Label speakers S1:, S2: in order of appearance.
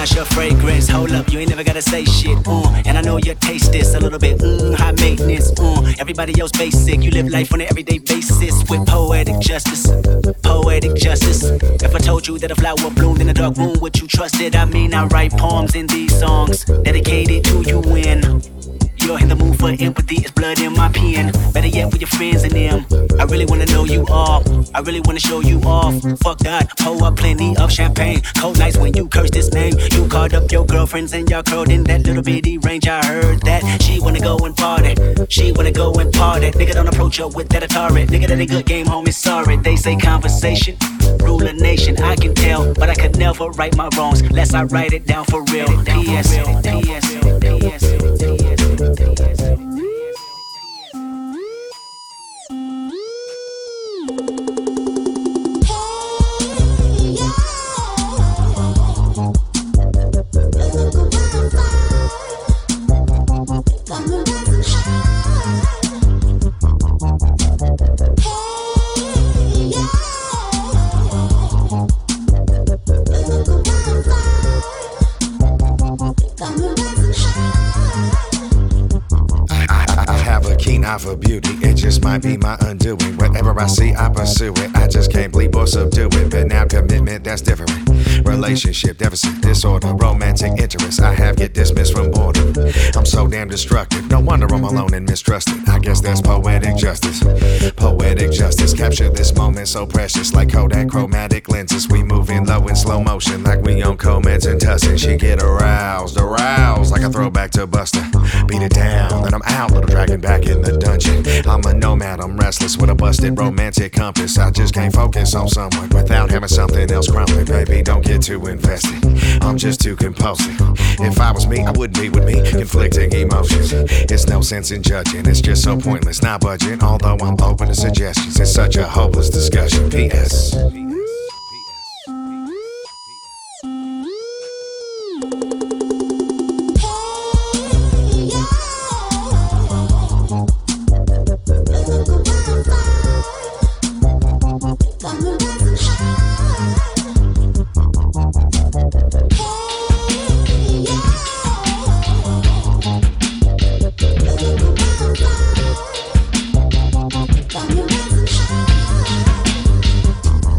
S1: smash your fragrance. Hold up, you ain't never gotta say shit. And I know your taste is a little bit high maintenance. Everybody else basic, you live life on an everyday basis with poetic justice. Poetic justice. If I told you that a flower bloomed in a dark room, would you trust it? I mean, I write poems in these songs dedicated to you when you're in the mood for empathy. It's blood in my pen. Better yet with your friends and them. I really wanna know you all. I really wanna show you off. Fuck that, pour up plenty of champagne. Cold nights when you curse this name. You called up your girlfriends and y'all curled in that little bitty range. I heard that she wanna go and party. She wanna go and party. Nigga, don't approach her with that Atari. Nigga, that a good game, homie, sorry. They say conversation rule a nation. I can tell, but I could never right my wrongs unless I write it down for real. P.S. P.S. P.S.
S2: Eye for beauty, it just might be my undoing. Whatever I see, I pursue it. I just can't bleep or subdue it. But now commitment, that's different. Relationship deficit, disorder, romantic interest. I have get dismissed from boredom. I'm so damn destructive. No wonder I'm alone and mistrusted. I guess that's poetic justice. Poetic justice. Capture this moment so precious, like Kodak chromatic lenses. We moving low in slow motion, like we on Comeds and Tussin. She get aroused, like a throwback to Buster. Beat it down, then I'm out, little dragon back in the dungeon. I'm a nomad, I'm restless with a busted romantic compass. I just can't focus on someone without having something else crumbling. Baby, don't get too invested, I'm just too compulsive. If I was me, I wouldn't be with me. Conflicting emotions, it's no sense in judging. It's just so pointless, not budging. Although I'm open to suggestions, it's such a hopeless discussion. P.S.